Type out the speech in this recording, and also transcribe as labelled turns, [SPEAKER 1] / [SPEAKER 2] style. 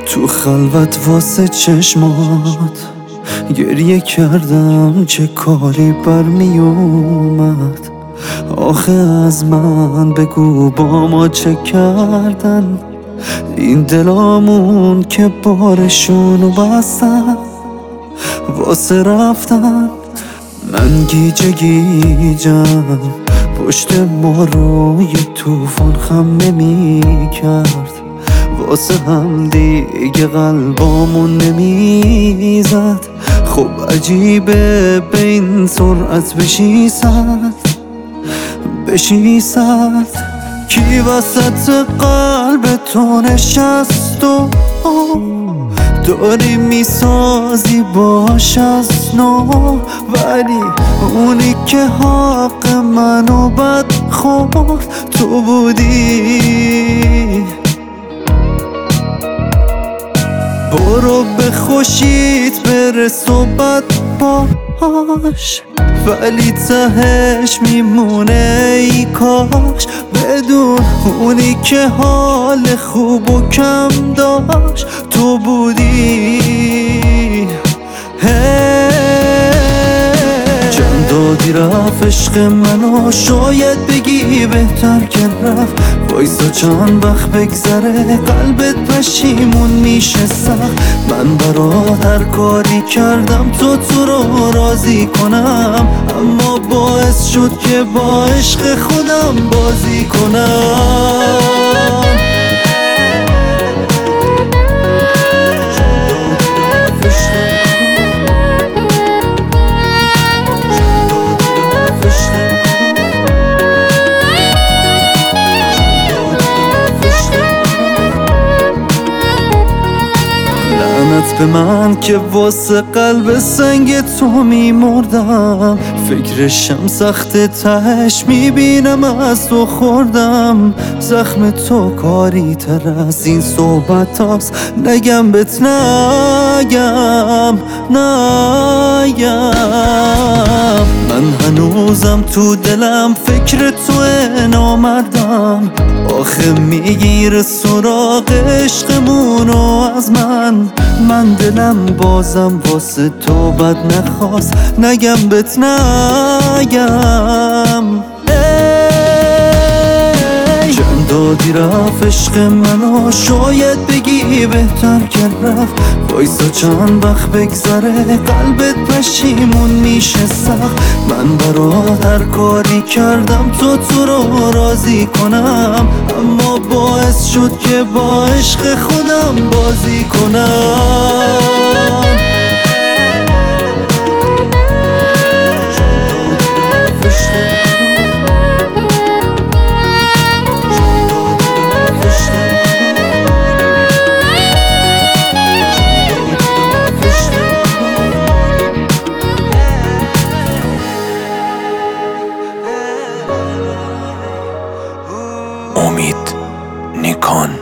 [SPEAKER 1] تو خلوت واسه چشمات گریه کردم، چه کاری برمی اومد. آخه از من بگو با ما چه کردن این دلامون که بارشونو بستن واسه رفتن. من گیجه گیجم پشت ما رو یه توفان خم نمی کرد، واسه هم دیگه قلبامون نمیزد. خب عجیبه به این سرعت بشی صد کی وسط قلب تو نشست و داری میسازی باش از نو، ولی اونی که حق منو بد خورد تو بودی. برو به خوشیت برس و بد باش، ولی تهش میمونه ای کاش بدون اونی که حال خوب و کم داشت تو بودی. چند دادی رفت عشق منو، شاید بگی بهتر که رفت. وایسا چند وقت بگذره قلبت پشیمون میشه سخت. من برات هر کاری کردم تو رو راضی کنم، اما باعث شد که با عشق خودم بازی کنم. لعنت به من که واسه قلب سنگ تو میمردم. فکرشم سخت تهش میبینم از تو خوردم. زخم تو کاری تر از این صحبت هاست، نگم بهت نگم. من هنوزم تو دلم فکر تو نامردم. آخه میگیره سراغ عشقمونو از من دلم بازم واسه تو بد نخواست، نگم بهت نگم. چند دادی رفت عشق منو، شاید بگی بهتر که رفت. وایسا چند وقت بگذره قلبت پشیمون میشه سخت. من برات هر کاری کردم تو رو راضی کنم، اما باعث شد که با عشق خودم بازی کنم.
[SPEAKER 2] امید نیکان.